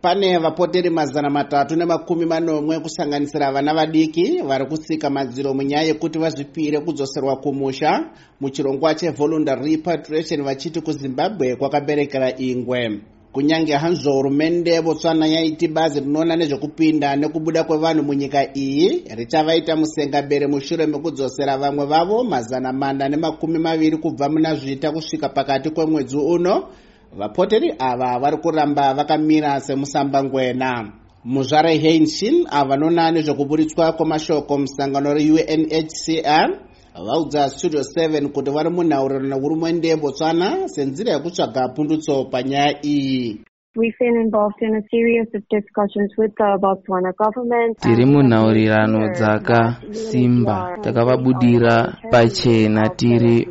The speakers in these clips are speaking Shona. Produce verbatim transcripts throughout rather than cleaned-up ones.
pane vapoteri mazana matatu nemakumi manomwe kusanganisira vana vadiki vari kusika madziro munyaya yekuti vazvipire kudzoserwa kumusha muchirongwa chevoluntary repatriation vachiti kuZimbabwe kwakaberekera ingwe. Kunyange hanzvo hurumende Botswana yaiti bazi rinoona nezvekupinda nekubuda kwevanhu munyika iyi richavaita musengabere mushure mekudzosera vamwe vavo mazana mana nemakumi maviri kubva muna zvita kusvika pakati kwemwedzi uno, vapoteri ava vari kuramba vakamira semusambangwena. Muzvare Heinsil avanoona nezvekuburitswa kwemashoko musangano reU N H C R vaudza Studio seven kuti vari munhaurirano nehurumende yeBotswana senzira yekutsvaga pundutso panyaya iyi. We've been involved in a series of discussions with the Botswana government. Tiri munhaurirano dzakasimba takavabudira pachena tiri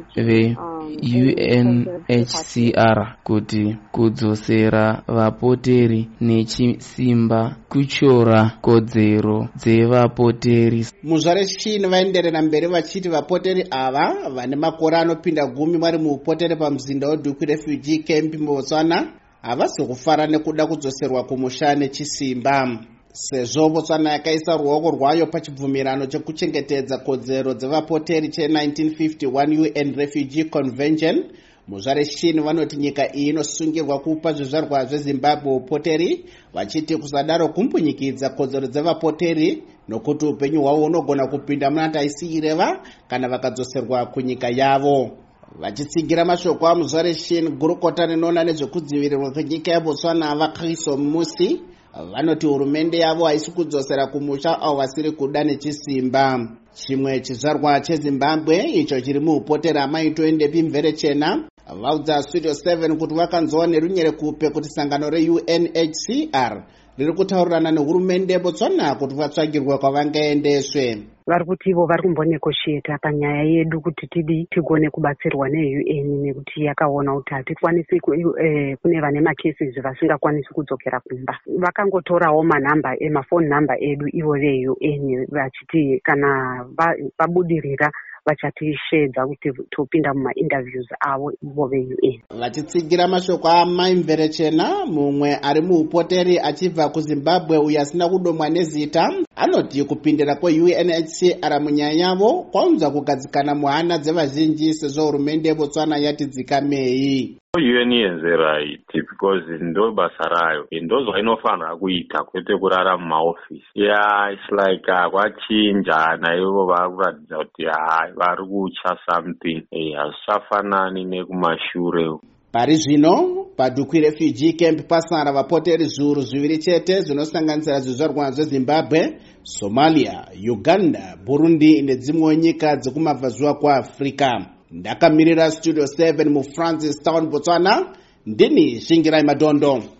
veU N H C R kuti kudzosera vapoteri nechisimba kuchora kodzero dzevapoteri. Muzvare Shin vaenderera mberi vachiti vapoteri ava vane makore anopinda gumi vari muupoteri pamuzinda weDuku refugee camp muBotswana havasi kufara nekuda kudzoserwa kumusha nechisimba. Sezvo Botswana yakaisa ruoko rwayo pachibvumirano chekuchengetedza kodzero dzevapoteri che-nineteen fifty-one U N Refugee Convention, muzvare Shin vanoti nyika iyi inosungirwa kupa zvizvarwa zveZimbabwe upoteri, vachiti kusadaro kumbunyikidza kodzero dzevapoteri nokuti upenyu hwavo hunogona kupinda muna taisireva kana vakadzoserwa kunyika yavo. Vachitsigira mashoko amuzvare Shin, gurukota rinoona nezvekudzivirirwa kwenyika yeBotswana vaKaiso Musi vanoti hurumende yavo haisi kudzosera kumusha avo vasiri kuda nechisimba. Chimwe chizvarwa cheZimbabwe icho chiri muupoteri amaitoendepi mvere chena vaudza Studio seven kuti vakanzwa nerunyerekupe kuti sangano reU N H C R riri kutaurirana nehurumende yeBotswana kuti vatsvagirwe kwavangaendeswe. Vari kuti ivo vari kumbonegotiata panyaya yedu kuti tidi tigone kubatsirwa neU N nekuti yakaona kuti hatikwanisi eh, kune vane macases vasingakwanisi kudzokera kumba. Vakangotorawo manhamba emafoni nhamba edu ivo veU N vachiti kana vabudirira vachatishedza kuti topinda mumainterviews avo ivo veU N. Vachitsigira mashoko amai mvere chena, mumwe ari muupoteri achibva kuZimbabwe uye asina kudomwa nezita anoti kupindira kweU N H C R munyaya yavo kwaunza kugadzikana muhana dzevazhinji sezvo hurumende yeBotswana yati dzikamei. U N right because ndo basa rayo ndo zvainofanira kuita kwete kurara mumaofisi. Yeah, it's like uh, kwachinja naivo vakuratidza kuti hai vari kucha something hazvichafanani nekumashure. Pari zvino paDuku refugee camp pasara vapoteri zviuru zviviri chete zvinosanganisira zvizvarwa zveZimbabwe, Somalia, Uganda, Burundi nedzimwe nyika dzekumabvazuva kwaAfrica. Ndakamirira Studio seven muFrancis Town, Botswana, ndini Shingirai Madondo.